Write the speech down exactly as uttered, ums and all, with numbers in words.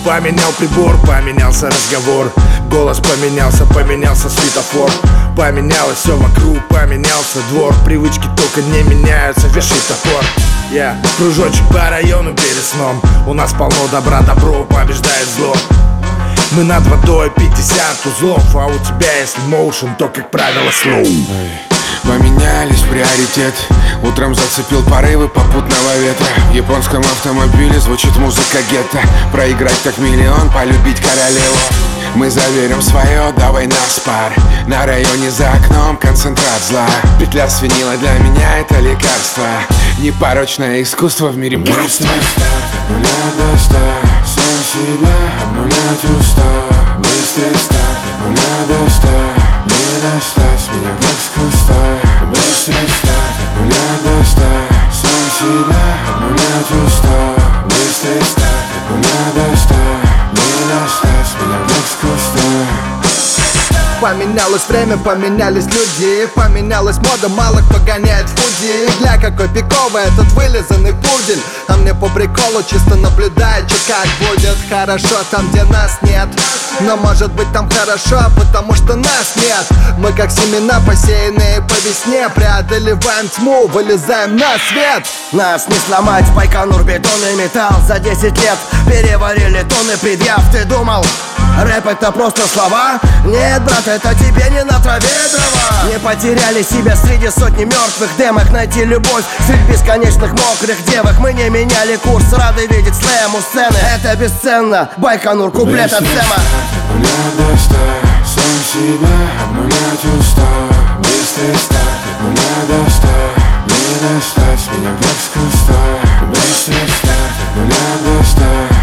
Поменял прибор, поменялся разговор. Голос поменялся, поменялся светофор. Поменялось все вокруг, поменялся двор. Привычки только не меняются, вешай топор. Я yeah. Кружочек по району перед сном. У нас полно добра, добро побеждает зло. Мы над водой пятьдесят узлов. А у тебя если моушен, то как правило слоу. Поменялись приоритеты. Утром зацепил порывы попутного ветра. В японском автомобиле звучит музыка гетто. Проиграть как миллион, полюбить королеву. Мы заверим свое, давай нас пар. На районе за окном концентрат зла. Петля свинила для меня это лекарство. Непорочное искусство в мире просто. Нуля до ста, сам себя обнулять уста. Быстрый старт, нуля до ста. Не достать меня как с куста. Быстрый старт, нуля до ста. Сам себя обнулять уста. Быстрый старт, нуля до ста. Не достать меня как с куста. Поменялось время, поменялись люди. Поменялась мода, мало кто гоняет фуди. Гля, какой пиковый этот вылизанный пудель. А мне по приколу чисто наблюдает, что как будет. Хорошо там, где нас нет. Но может быть там хорошо, потому что нас нет. Мы как семена, посеянные по весне. Преодолеваем тьму, вылезаем на свет. Нас не сломать, Байконур, бетон и металл. За десять лет переварили тонны предъяв. Ты думал, рэп это просто слова? Нет, брат, это тебе не на траве дрова. Не потеряли себя среди сотни мертвых демок. Найти любовь среди бесконечных мокрых девок. Мы не меняли курс, рады видеть слэм у сцены. Это бесценно, Байконур, куплет от Сэма. Нуля до ста, сам себя обнулять уста. Быстрый старт, нуля до ста. Не достать меня как с куста. Быстрый старт, нуля до ста.